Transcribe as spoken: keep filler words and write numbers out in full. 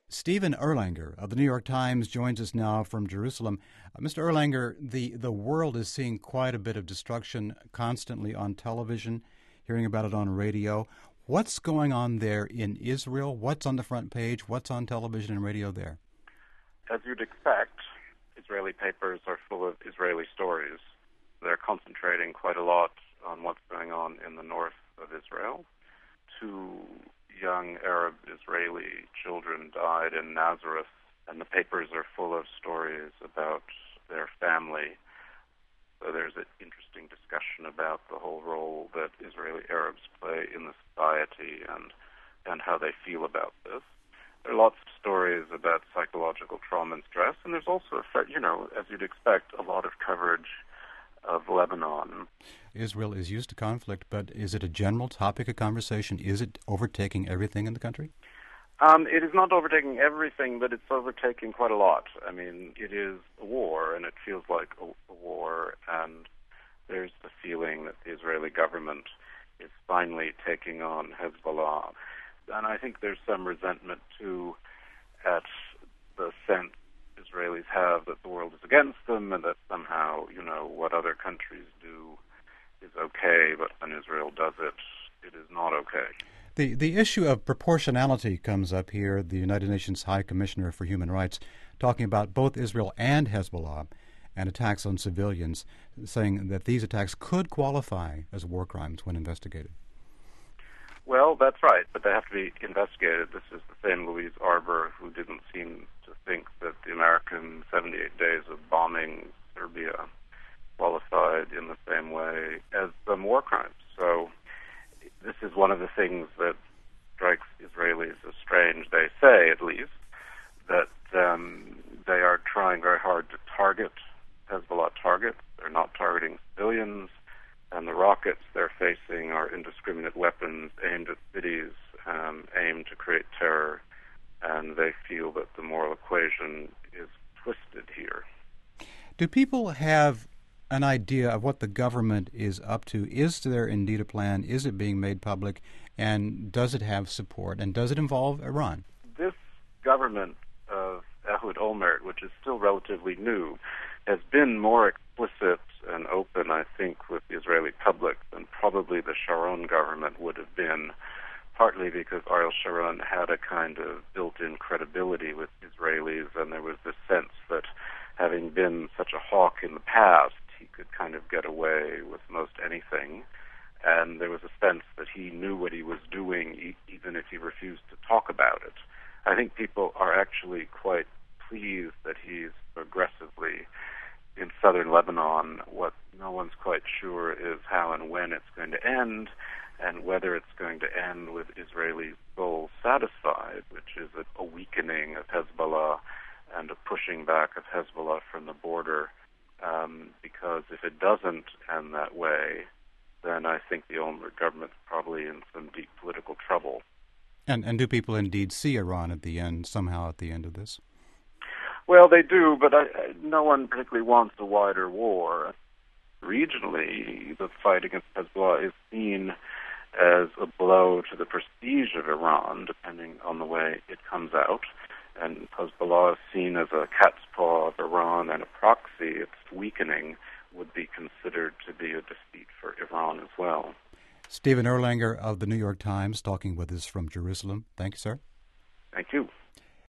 Stephen Erlanger of the New York Times joins us now from Jerusalem. Uh, Mister Erlanger, the, the world is seeing quite a bit of destruction constantly on television, hearing about it on radio. What's going on there in Israel? What's on the front page? What's on television and radio there? As you'd expect, Israeli papers are full of Israeli stories. They're concentrating quite a lot on what's going on in the north of Israel. Two young Arab Israeli children died in Nazareth, and the papers are full of stories about their family. So there's an interesting discussion about the whole role that Israeli Arabs play in the society and and how they feel about this. There are lots of stories about psychological trauma and stress, and there's also, you know, as you'd expect, a lot of coverage of Lebanon. Israel is used to conflict, but is it a general topic of conversation? Is it overtaking everything in the country? Um, it is not overtaking everything, but it's overtaking quite a lot. I mean, it is a war, and it feels like a, a war, and there's the feeling that the Israeli government is finally taking on Hezbollah. And I think there's some resentment, too, at the sense Israelis have that the world is against them and that somehow, you know, what other countries do is okay, but when Israel does it, it is not okay. The the issue of proportionality comes up here. The United Nations High Commissioner for Human Rights talking about both Israel and Hezbollah and attacks on civilians, saying that these attacks could qualify as war crimes when investigated. Well, that's right, but they have to be investigated. This is the same Louise Arbour who didn't seem to think that the American seventy-eight days of bombing Serbia qualified in the same way as some war crimes. So this is one of the things that strikes Israelis as strange. They say, at least, that um, they are trying very hard to target Hezbollah targets. They're not targeting civilians. And the rockets they're facing are indiscriminate weapons aimed at cities, um, aimed to create terror, and they feel that the moral equation is twisted here. Do people have an idea of what the government is up to? Is there indeed a plan? Is it being made public? And does it have support? And does it involve Iran? This government of Ehud Olmert, which is still relatively new, has been more explicit and open, I think, with the Israeli public than probably the Sharon government would have been, partly because Ariel Sharon had a kind of built-in credibility with Israelis, and there was this sense that having been such a hawk in the past, he could kind of get away with most anything. And there was a sense that he knew what he was doing, e- even if he refused to talk about it. I think people are actually quite pleased that he's aggressively in southern Lebanon. What no one's quite sure is how and when it's going to end, and whether it's going to end with Israeli souls satisfied, which is a, a weakening of Hezbollah and a pushing back of Hezbollah from the border. Um, because if it doesn't end that way, then I think the Olmert government's probably in some deep political trouble. And and do people indeed see Iran at the end, somehow at the end of this? Well, they do, but I, I, no one particularly wants a wider war. Regionally, the fight against Hezbollah is seen as a blow to the prestige of Iran, depending on the way it comes out. And Hezbollah is seen as a cat's paw of Iran and a proxy. Its weakening would be considered to be a defeat for Iran as well. Stephen Erlanger of the New York Times talking with us from Jerusalem. Thank you, sir. Thank you.